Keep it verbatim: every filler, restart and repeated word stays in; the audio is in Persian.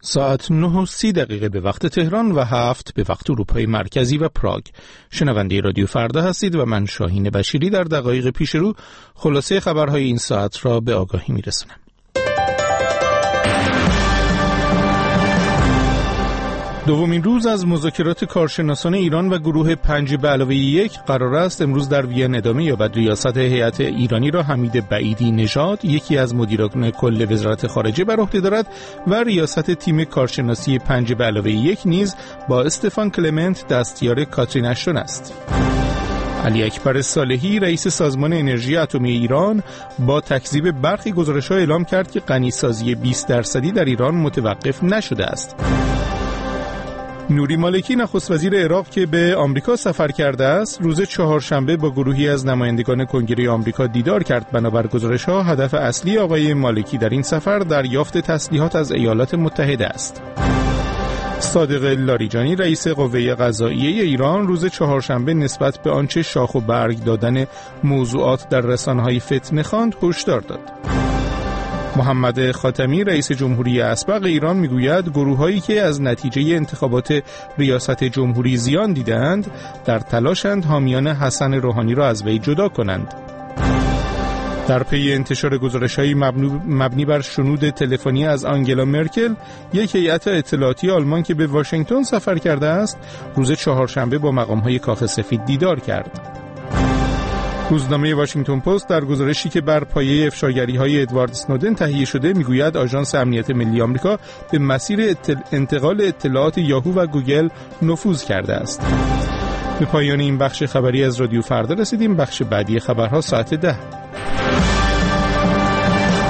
ساعت نه و سی دقیقه به وقت تهران و هفت به وقت اروپای مرکزی و پراگ. شنونده رادیو فردا هستید و من شاهین بشیری در دقایق پیش رو خلاصه خبرهای این ساعت را به آگاهی میرسونم. دومین روز از مذاکرات کارشناسان ایران و گروه پنج به علاوه یک قرار است امروز در وین ادامه یابد. ریاست هیئت ایرانی را حمید بعیدی نژاد، یکی از مدیران کل وزارت خارجه، بر عهده دارد و ریاست تیم کارشناسی پنج به علاوه یک نیز با استفان کلمنت دستیار کاترین اشتون است. علی اکبر صالحی رئیس سازمان انرژی اتمی ایران با تکذیب برخی غزارش‌ها اعلام کرد که غنیسازی بیست درصدی در ایران متوقف نشده است. نوری مالکی نخست وزیر عراق که به آمریکا سفر کرده است، روز چهارشنبه با گروهی از نمایندگان کنگره آمریکا دیدار کرد. بنابر گزارش‌ها هدف اصلی آقای مالکی در این سفر دریافت تسلیحات از ایالات متحده است. صادق لاریجانی رئیس قوه قضاییه ایران روز چهارشنبه نسبت به آنچه شاخ و برگ دادن موضوعات در رسانه‌های فتنه خواند هشدار داد. محمد خاتمی رئیس جمهوری اسبق ایران میگوید گروه‌هایی که از نتیجه انتخابات ریاست جمهوری زیان دیدند در تلاشند حامیان حسن روحانی را از وی جدا کنند. در پی انتشار گزارش‌های مبنی بر شنود تلفنی از آنگلا مرکل، یک هیئت اطلاعاتی آلمان که به واشنگتن سفر کرده است، روز چهارشنبه با مقام‌های کاخ سفید دیدار کرد. روزنامه واشنگتن پست در گزارشی که بر پایه افشاگری‌های ادوارد اسنودن تهیه شده میگوید آژانس امنیت ملی آمریکا به مسیر اطل... انتقال اطلاعات یاهو و گوگل نفوذ کرده است. به پایان این بخش خبری از رادیو فردا رسیدیم. بخش بعدی خبرها ساعت ده.